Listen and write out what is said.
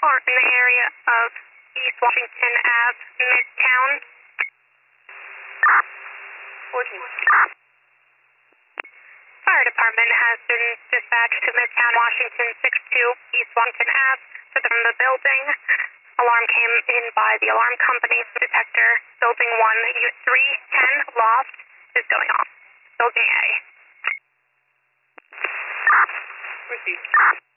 are in the area of East Washington Ave, Midtown. 14. Fire department has been dispatched to Midtown Washington 62 East Washington Ave from the building. Alarm came in by the alarm company detector. Building 1, 310 loft is going off. Building A. Proceed.